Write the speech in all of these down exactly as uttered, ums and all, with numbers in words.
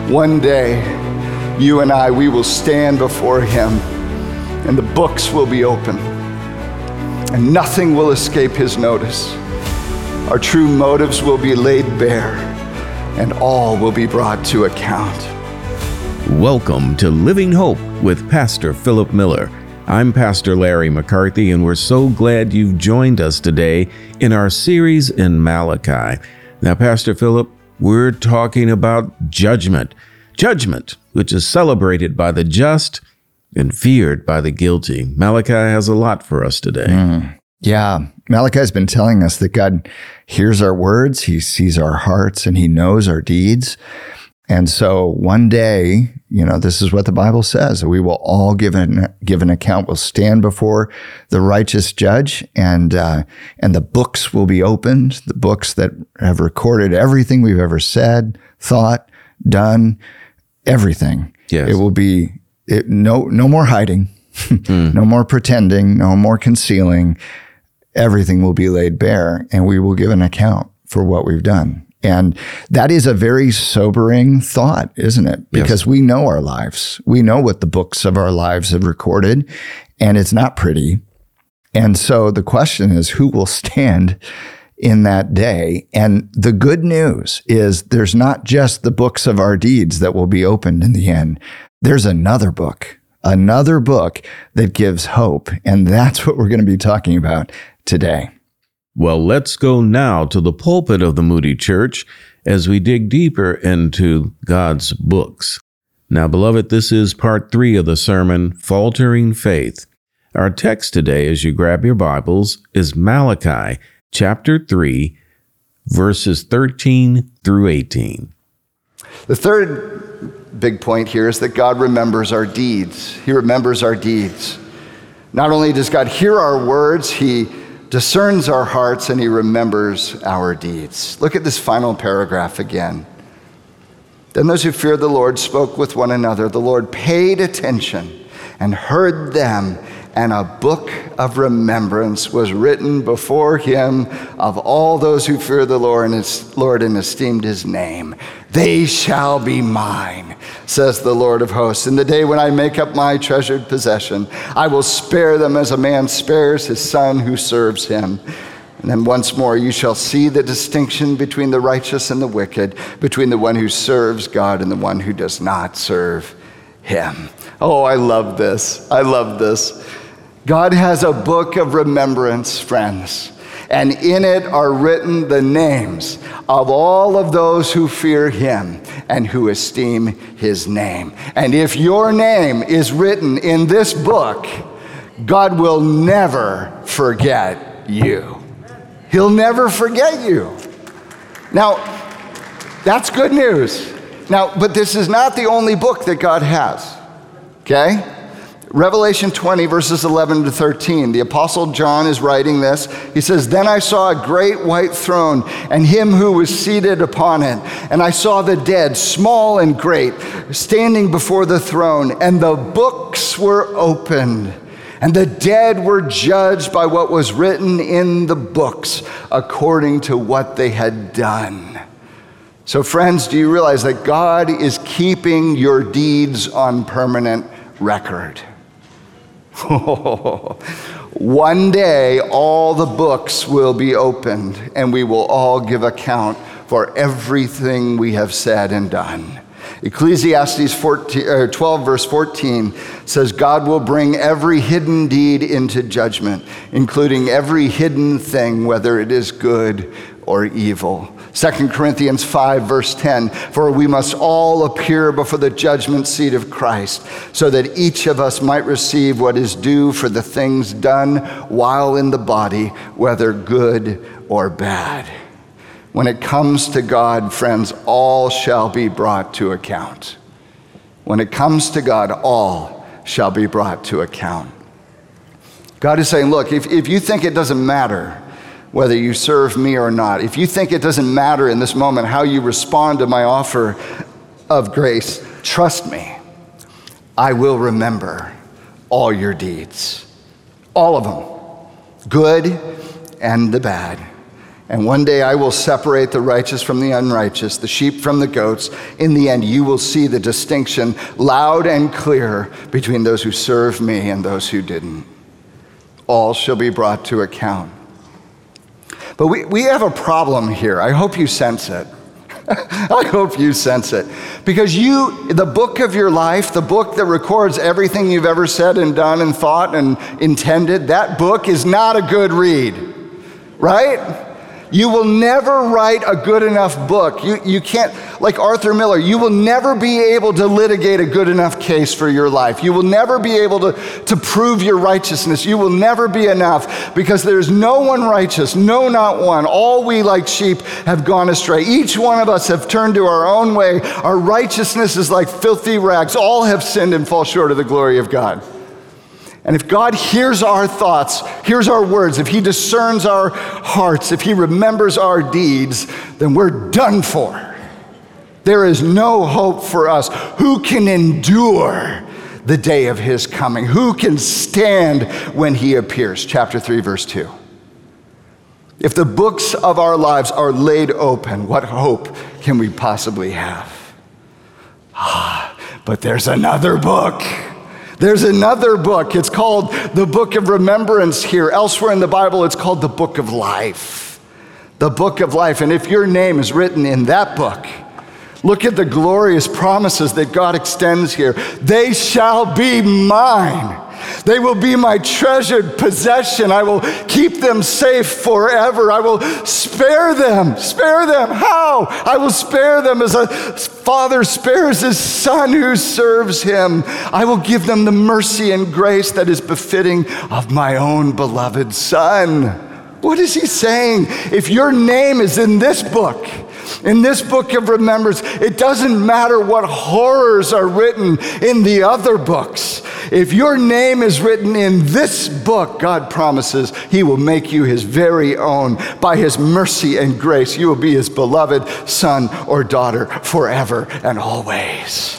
One day, you and I, we will stand before him, and the books will be open, and nothing will escape his notice. Our true motives will be laid bare, and all will be brought to account. Welcome to Living Hope with Pastor Philip Miller. I'm Pastor Larry McCarthy, and we're so glad you've joined us today in our series in Malachi. Now, Pastor Philip, we're talking about judgment. Judgment, which is celebrated by the just and feared by the guilty. Malachi has a lot for us today. Mm. Yeah, Malachi has been telling us that God hears our words, he sees our hearts, and he knows our deeds. And so one day, you know, this is what the Bible says, that we will all give an, give an account. We'll stand before the righteous judge, and uh, and the books will be opened, the books that have recorded everything we've ever said, thought, done, everything. Yes. It will be it, no no more hiding, mm. no more pretending, no more concealing. Everything will be laid bare, and we will give an account for what we've done. And that is a very sobering thought, isn't it? Because yes. we know our lives. We know what the books of our lives have recorded, and it's not pretty. And so the question is, who will stand in that day? And the good news is there's not just the books of our deeds that will be opened in the end. There's another book, another book that gives hope. And that's what we're going to be talking about today. Well, let's go now to the pulpit of the Moody Church as we dig deeper into God's books. Now, beloved, this is part three of the sermon, Faltering Faith. Our text today, as you grab your Bibles, is Malachi chapter three, verses thirteen through eighteen. The third big point here is that God remembers our deeds. He remembers our deeds. Not only does God hear our words, he discerns our hearts, and he remembers our deeds. Look at this final paragraph again. Then those who feared the Lord spoke with one another. The Lord paid attention and heard them, and a book of remembrance was written before him of all those who fear the Lord and, his, Lord and esteemed his name. They shall be mine, says the Lord of hosts. In the day when I make up my treasured possession, I will spare them as a man spares his son who serves him. And then once more, you shall see the distinction between the righteous and the wicked, between the one who serves God and the one who does not serve him. Oh, I love this. I love this. God has a book of remembrance, friends, and in it are written the names of all of those who fear him and who esteem his name. And if your name is written in this book, God will never forget you. He'll never forget you. Now, that's good news. Now, but this is not the only book that God has, okay? Revelation twenty, verses eleven to thirteen, the Apostle John is writing this. He says, Then I saw a great white throne and him who was seated upon it. And I saw the dead, small and great, standing before the throne. And the books were opened. And the dead were judged by what was written in the books, according to what they had done. So friends, do you realize that God is keeping your deeds on permanent record? One day, all the books will be opened, and we will all give account for everything we have said and done. Ecclesiastes fourteen, or twelve, verse fourteen says, God will bring every hidden deed into judgment, including every hidden thing, whether it is good or evil. Second Corinthians five, verse ten, for we must all appear before the judgment seat of Christ, so that each of us might receive what is due for the things done while in the body, whether good or bad. When it comes to God, friends, all shall be brought to account. When it comes to God, all shall be brought to account. God is saying, look, if, if you think it doesn't matter whether you serve me or not, if you think it doesn't matter in this moment how you respond to my offer of grace, trust me, I will remember all your deeds, all of them, good and the bad. And one day I will separate the righteous from the unrighteous, the sheep from the goats. In the end, you will see the distinction loud and clear between those who serve me and those who didn't. All shall be brought to account. But we, we have a problem here. I hope you sense it. I hope you sense it. Because you, the book of your life, the book that records everything you've ever said and done and thought and intended, that book is not a good read, right? You will never write a good enough book. You, you can't, like Arthur Miller, you will never be able to litigate a good enough case for your life. You will never be able to, to prove your righteousness. You will never be enough because there's no one righteous, no, not one. All we like sheep have gone astray. Each one of us have turned to our own way. Our righteousness is like filthy rags. All have sinned and fall short of the glory of God. And if God hears our thoughts, hears our words, if he discerns our hearts, if he remembers our deeds, then we're done for. There is no hope for us. Who can endure the day of his coming? Who can stand when he appears? Chapter three, verse two. If the books of our lives are laid open, what hope can we possibly have? Ah, but there's another book. There's another book. It's called the Book of Remembrance here. Elsewhere in the Bible, it's called the Book of Life. The Book of Life. And if your name is written in that book, look at the glorious promises that God extends here. They shall be mine. They will be my treasured possession. I will keep them safe forever. I will spare them. Spare them. How? I will spare them as a father spares his son who serves him. I will give them the mercy and grace that is befitting of my own beloved son. What is he saying? If your name is in this book, in this book of remembrance, it doesn't matter what horrors are written in the other books. If your name is written in this book, God promises he will make you his very own. By his mercy and grace, you will be his beloved son or daughter forever and always.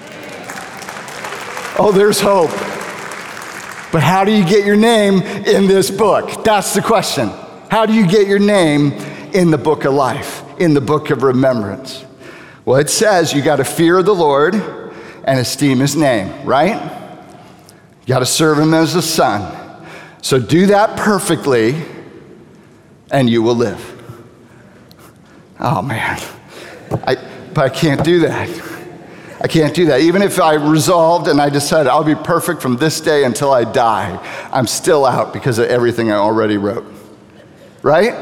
Oh, there's hope. But how do you get your name in this book? That's the question. How do you get your name in the book of life, in the book of remembrance? Well, it says you got to fear the Lord and esteem his name, right? You got to serve him as a son. So do that perfectly and you will live. Oh man, I, but I can't do that. I can't do that. Even if I resolved and I decided I'll be perfect from this day until I die, I'm still out because of everything I already wrote. Right?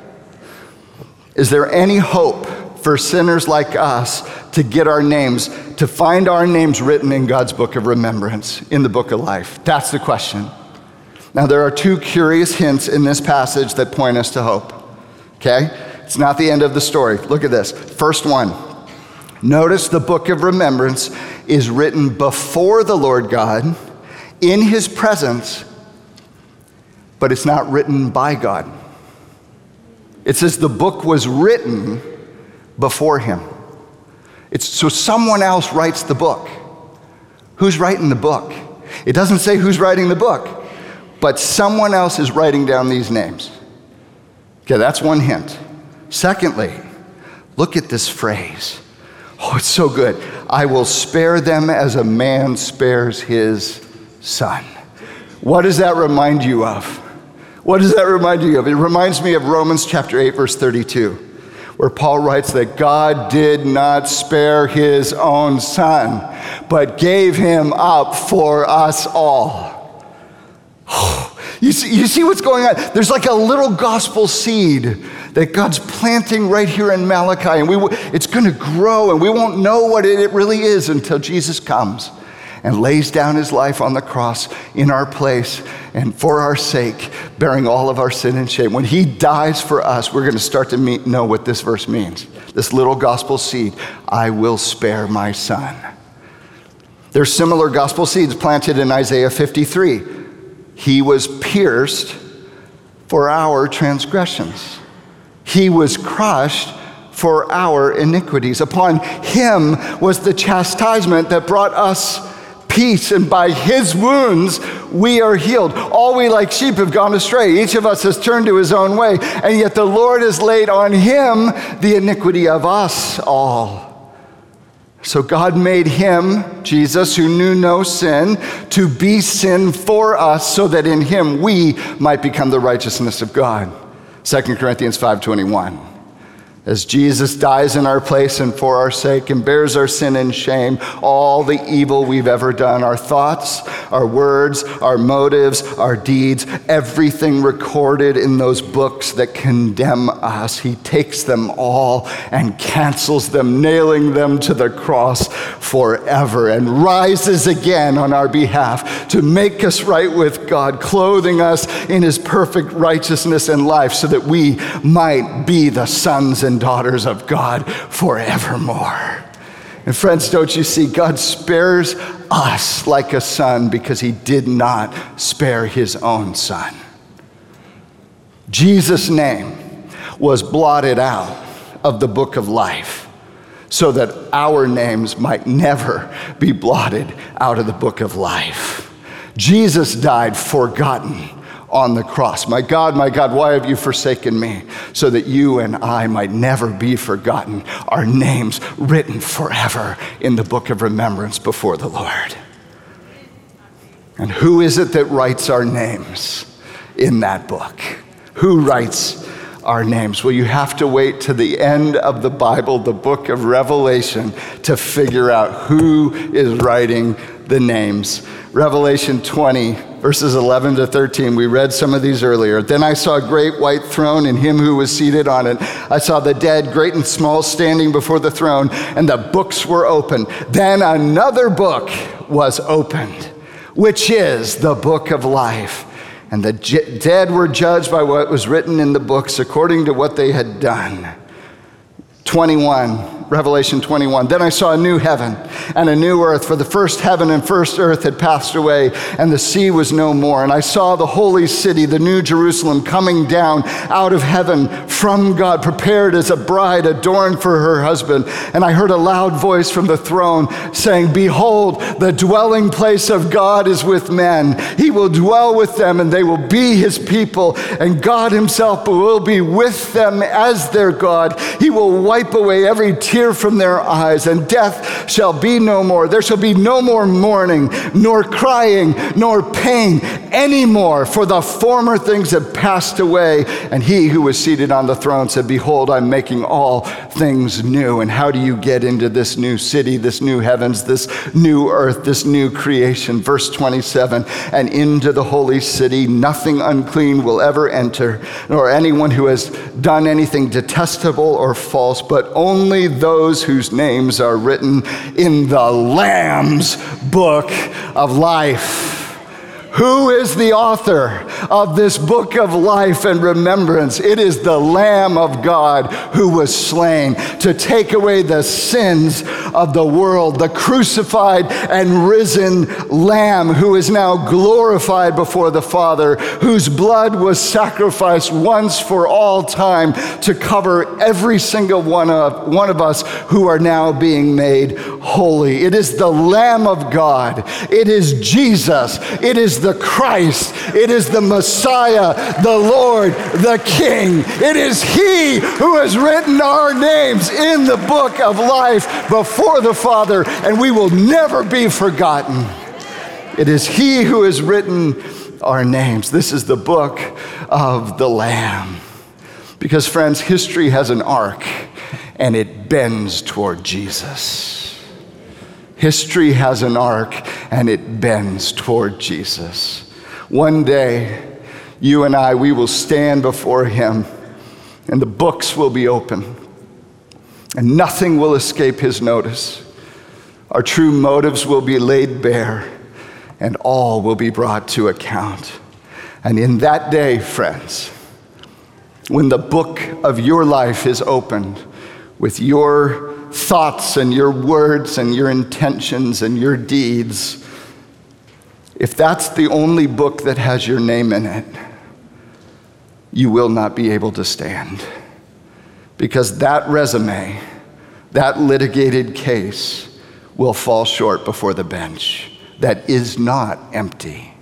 Is there any hope for sinners like us to get our names, to find our names written in God's book of remembrance, in the book of life? That's the question. Now, there are two curious hints in this passage that point us to hope. Okay? It's not the end of the story. Look at this. First one. Notice the book of remembrance is written before the Lord God, in his presence, but it's not written by God. It says the book was written before him. It's so someone else writes the book. Who's writing the book? It doesn't say who's writing the book, but someone else is writing down these names. Okay, that's one hint. Secondly, look at this phrase. Oh, it's so good. I will spare them as a man spares his son. What does that remind you of? What does that remind you of? It reminds me of Romans chapter eight, verse thirty-two, where Paul writes that God did not spare his own son, but gave him up for us all. You see, you see what's going on? There's like a little gospel seed that God's planting right here in Malachi, and we it's going to grow, and we won't know what it really is until Jesus comes and lays down his life on the cross in our place and for our sake, bearing all of our sin and shame. When he dies for us, we're going to start to meet, know what this verse means. This little gospel seed, I will spare my son. There's similar gospel seeds planted in Isaiah fifty-three. He was pierced for our transgressions. He was crushed for our iniquities. Upon him was the chastisement that brought us peace, and by his wounds we are healed. All we like sheep have gone astray. Each of us has turned to his own way, and yet the Lord has laid on him the iniquity of us all. So God made him, Jesus, who knew no sin, to be sin for us, so that in him we might become the righteousness of God. Second Corinthians five twenty-one. As Jesus dies in our place and for our sake and bears our sin and shame, all the evil we've ever done, our thoughts, our words, our motives, our deeds, everything recorded in those books that condemn us, he takes them all and cancels them, nailing them to the cross forever, and rises again on our behalf to make us right with God, clothing us in his perfect righteousness and life, so that we might be the sons and daughters of God forevermore. And friends, don't you see, God spares us like a son because he did not spare his own son. Jesus' name was blotted out of the book of life so that our names might never be blotted out of the book of life. Jesus died forgotten on the cross. My God, my God, why have you forsaken me? So that you and I might never be forgotten, our names written forever in the book of remembrance before the Lord. And who is it that writes our names in that book? Who writes our names? Well, you have to wait to the end of the Bible, the book of Revelation, to figure out who is writing the names. Revelation twenty, verses eleven to thirteen. We read some of these earlier. Then I saw a great white throne and him who was seated on it. I saw the dead, great and small, standing before the throne, and the books were opened. Then another book was opened, which is the book of life. And the j- dead were judged by what was written in the books according to what they had done. twenty-one, Revelation twenty-one. Then I saw a new heaven and a new earth, for the first heaven and first earth had passed away, and the sea was no more. And I saw the holy city, the new Jerusalem, coming down out of heaven from God, prepared as a bride adorned for her husband. And I heard a loud voice from the throne saying, behold, the dwelling place of God is with men. He will dwell with them, and they will be his people, and God himself will be with them as their God. He will wipe away every tear from their eyes, and death shall be no more. There shall be no more mourning, nor crying, nor pain anymore, for the former things have passed away. And he who was seated on the throne said, behold, I'm making all things new. And how do you get into this new city, this new heavens, this new earth, this new creation? Verse twenty-seven, and into the holy city nothing unclean will ever enter, nor anyone who has done anything detestable or false, but only those whose names are written in the Lamb's book of life. Who is the author of this book of life and remembrance? It is the Lamb of God who was slain to take away the sins of the world, the crucified and risen Lamb who is now glorified before the Father, whose blood was sacrificed once for all time to cover every single one of, one of us who are now being made holy. It is the Lamb of God. It is Jesus. It is the Christ. It is the Messiah, the Lord, the King. It is he who has written our names in the book of life before the Father, and we will never be forgotten. It is he who has written our names. This is the book of the Lamb. Because, friends, history has an arc, and it bends toward Jesus. History has an arc, and it bends toward Jesus. One day, you and I, we will stand before him, and the books will be open, and nothing will escape his notice. Our true motives will be laid bare, and all will be brought to account. And in that day, friends, when the book of your life is opened with your thoughts and your words and your intentions and your deeds, if that's the only book that has your name in it, you will not be able to stand. Because that resume, that litigated case, will fall short before the bench. that is not empty.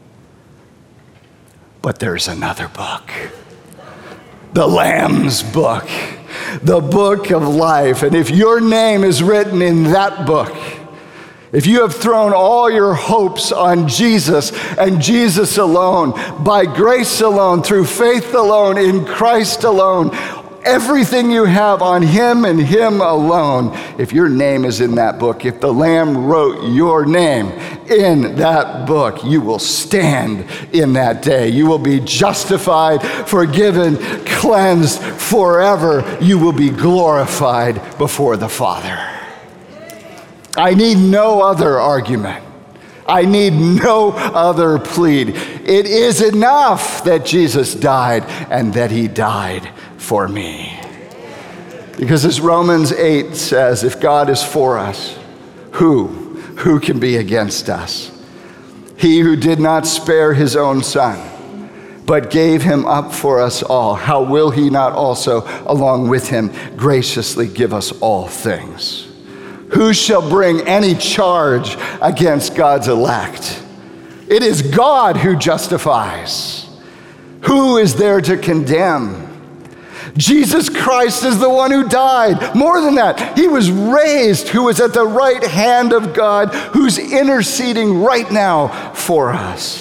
But there's another book, the Lamb's book, the book of life. And if your name is written in that book, if you have thrown all your hopes on Jesus and Jesus alone, by grace alone, through faith alone, in Christ alone, everything you have on him and him alone, if your name is in that book, if the Lamb wrote your name in that book, you will stand in that day. You will be justified, forgiven, cleansed forever. You will be glorified before the Father. I need no other argument. I need no other plead. It is enough that Jesus died and that he died for me. Because as Romans eight says, if God is for us, who, who can be against us? He who did not spare his own son, but gave him up for us all, how will he not also, along with him, graciously give us all things? Who shall bring any charge against God's elect? It is God who justifies. Who is there to condemn? Jesus Christ is the one who died. More than that, he was raised, who is at the right hand of God, who's interceding right now for us.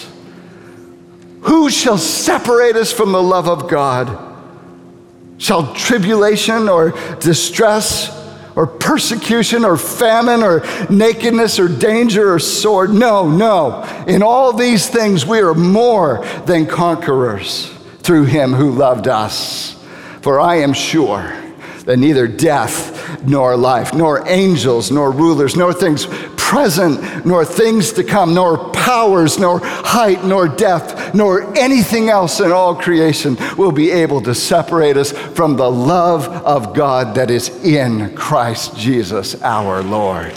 Who shall separate us from the love of God? Shall tribulation or distress or persecution or famine or nakedness or danger or sword? No, no. In all these things we are more than conquerors through him who loved us. For I am sure that neither death nor life, nor angels, nor rulers, nor things present, nor things to come, nor powers, nor height, nor depth, nor anything else in all creation will be able to separate us from the love of God that is in Christ Jesus our Lord.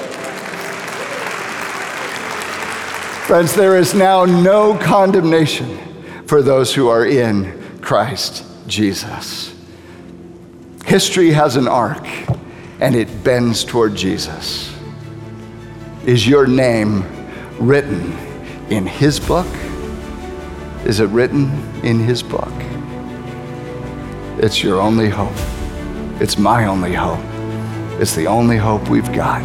Friends, there is now no condemnation for those who are in Christ Jesus. History has an arc, and it bends toward Jesus. Is your name written in his book? Is it written in his book? It's your only hope. It's my only hope. It's the only hope we've got.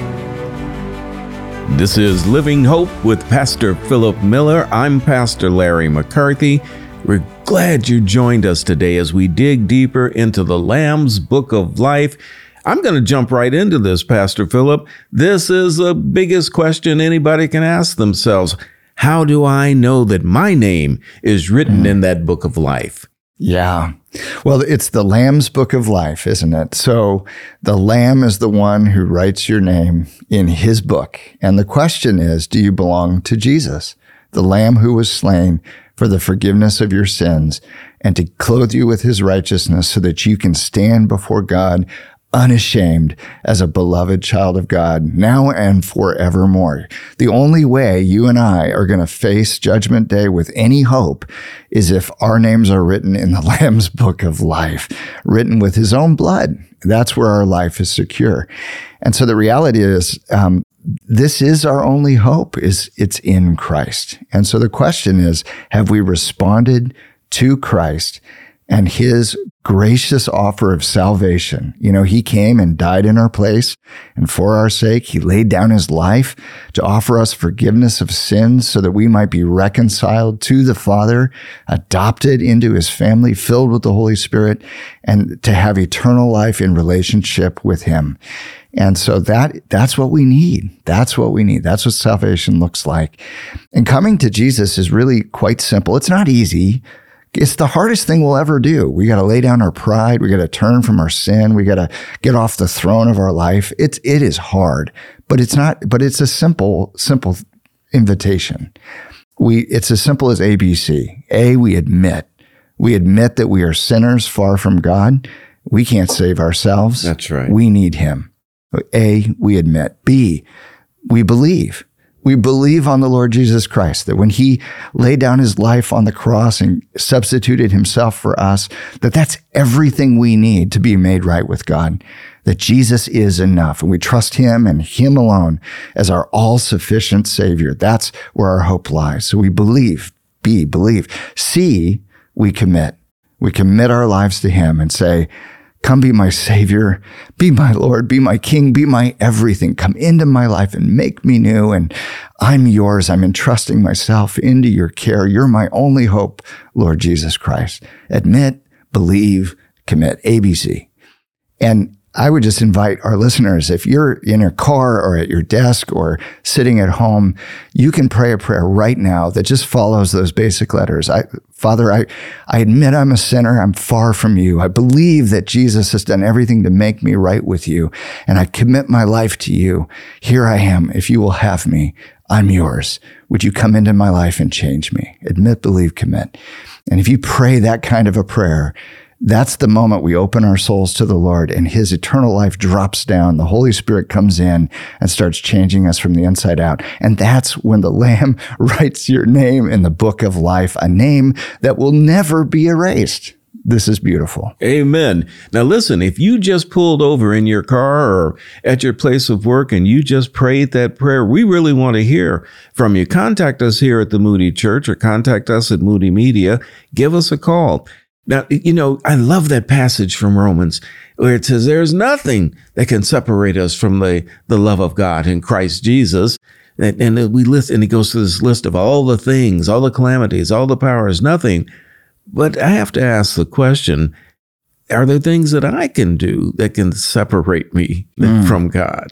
This is Living Hope with Pastor Philip Miller. I'm Pastor Larry McCarthy. We're glad you joined us today as we dig deeper into the Lamb's Book of Life. I'm going to jump right into this, Pastor Philip. This is the biggest question anybody can ask themselves. How do I know that my name is written mm. in that book of life? Yeah. Well, it's the Lamb's Book of Life, isn't it? So the Lamb is the one who writes your name in his book. And the question is, do you belong to Jesus, the Lamb who was slain for the forgiveness of your sins and to clothe you with his righteousness so that you can stand before God unashamed as a beloved child of God now and forevermore. The only way you and I are going to face Judgment Day with any hope is if our names are written in the Lamb's Book of Life, written with his own blood. That's where our life is secure. And so the reality is, um, this is our only hope, is it's in Christ. And so the question is, have we responded to Christ and his gracious offer of salvation? You know, he came and died in our place, and for our sake, he laid down his life to offer us forgiveness of sins so that we might be reconciled to the Father, adopted into his family, filled with the Holy Spirit, and to have eternal life in relationship with him. And so that that's what we need. That's what we need. That's what salvation looks like. And coming to Jesus is really quite simple. It's not easy. It's the hardest thing we'll ever do. We got to lay down our pride. We got to turn from our sin. We got to get off the throne of our life. It's it is hard, but it's not. But it's a simple, simple invitation. We it's as simple as A B C. A, we admit. We admit that we are sinners far from God. We can't save ourselves. That's right. We need him. A, we admit. B, we believe. We believe on the Lord Jesus Christ, that when he laid down his life on the cross and substituted himself for us, that that's everything we need to be made right with God. that Jesus is enough, and we trust him and him alone as our all-sufficient Savior. That's where our hope lies. So we believe, B, believe. C, we commit. We commit our lives to him and say, come be my Savior, be my Lord, be my King, be my everything. Come into my life and make me new, and I'm yours. I'm entrusting myself into your care. You're my only hope, Lord Jesus Christ. Admit, believe, commit, A B C. And I would just invite our listeners, if you're in your car or at your desk or sitting at home, you can pray a prayer right now that just follows those basic letters. I, Father, I, I admit I'm a sinner. I'm far from you. I believe that Jesus has done everything to make me right with you, and I commit my life to you. Here I am. If you will have me, I'm yours. Would you come into my life and change me? Admit, believe, commit. And if you pray that kind of a prayer, that's the moment we open our souls to the Lord, and his eternal life drops down. The Holy Spirit comes in and starts changing us from the inside out. And that's when the Lamb writes your name in the book of life, a name that will never be erased. This is beautiful. Amen. Now listen, if you just pulled over in your car or at your place of work and you just prayed that prayer, we really want to hear from you. Contact us here at the Moody Church or contact us at Moody Media. Give us a call. Now, you know, I love that passage from Romans where it says there's nothing that can separate us from the, the love of God in Christ Jesus. And, and we list, and he goes through this list of all the things, all the calamities, all the powers, nothing. But I have to ask the question, are there things that I can do that can separate me mm. from God?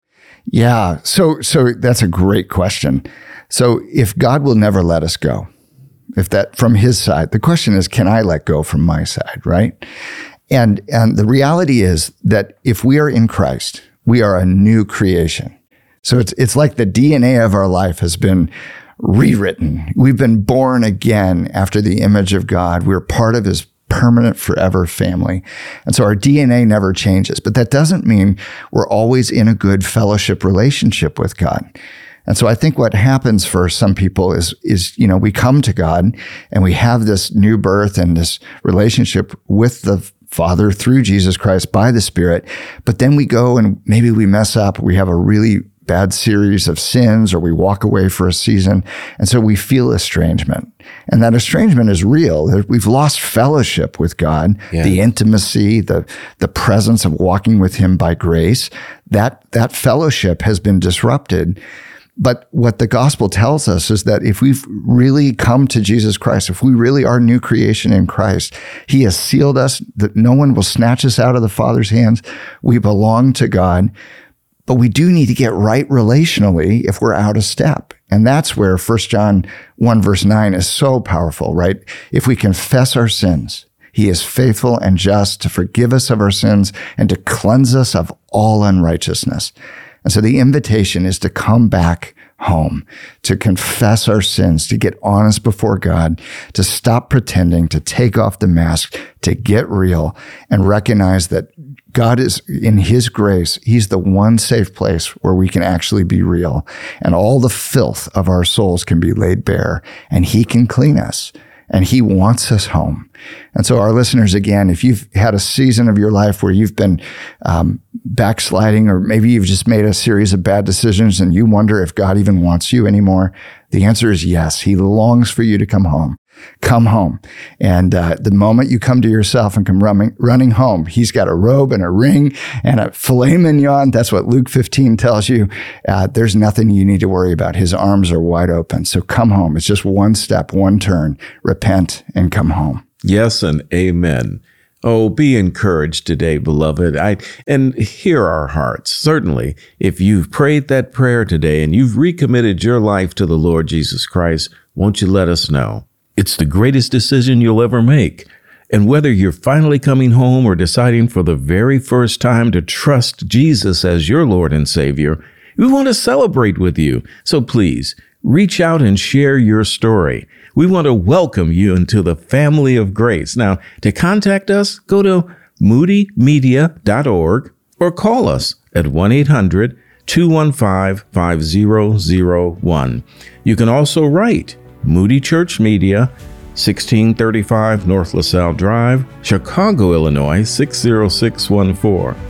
Yeah. So, so that's a great question. So if God will never let us go, if that from his side, the question is, can I let go from my side, right? And and the reality is that if we are in Christ, we are a new creation. So it's it's like the D N A of our life has been rewritten. We've been born again after the image of God. We're part of his permanent forever family. And so our D N A never changes. But that doesn't mean we're always in a good fellowship relationship with God. And so I think what happens for some people is, is, you know, we come to God and we have this new birth and this relationship with the Father through Jesus Christ by the Spirit. But then we go and maybe we mess up. We have a really bad series of sins, or we walk away for a season. And so we feel estrangement. And that estrangement is real. We've lost fellowship with God, yeah. the intimacy, the, the presence of walking with him by grace. That, that fellowship has been disrupted. But what the gospel tells us is that if we've really come to Jesus Christ, if we really are new creation in Christ, he has sealed us, that no one will snatch us out of the Father's hands. We belong to God, but we do need to get right relationally if we're out of step. And that's where First John one verse nine is so powerful, right? If we confess our sins, he is faithful and just to forgive us of our sins and to cleanse us of all unrighteousness. And so the invitation is to come back home, to confess our sins, to get honest before God, to stop pretending, to take off the mask, to get real and recognize that God is in his grace. He's the one safe place where we can actually be real, and all the filth of our souls can be laid bare, and he can clean us. And he wants us home. And so our listeners, again, if you've had a season of your life where you've been um, backsliding, or maybe you've just made a series of bad decisions and you wonder if God even wants you anymore, the answer is yes. He longs for you to come home. Come home. And uh, the moment you come to yourself and come running, running home, he's got a robe and a ring and a filet mignon. That's what Luke fifteen tells you. Uh, there's nothing you need to worry about. His arms are wide open. So come home. It's just one step, one turn. Repent and come home. Yes and amen. Oh, be encouraged today, beloved. I and hear our hearts. Certainly, if you've prayed that prayer today and you've recommitted your life to the Lord Jesus Christ, won't you let us know? It's the greatest decision you'll ever make. And whether you're finally coming home or deciding for the very first time to trust Jesus as your Lord and Savior, we want to celebrate with you. So please, reach out and share your story. We want to welcome you into the family of grace. Now, to contact us, go to moody media dot org or call us at one eight hundred two one five five zero zero one. You can also write Moody Church Media, sixteen thirty-five North LaSalle Drive, Chicago, Illinois, six zero six one four.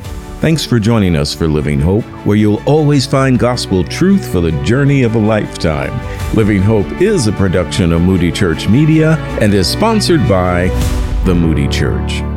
Thanks for joining us for Living Hope, where you'll always find gospel truth for the journey of a lifetime. Living Hope is a production of Moody Church Media and is sponsored by the Moody Church.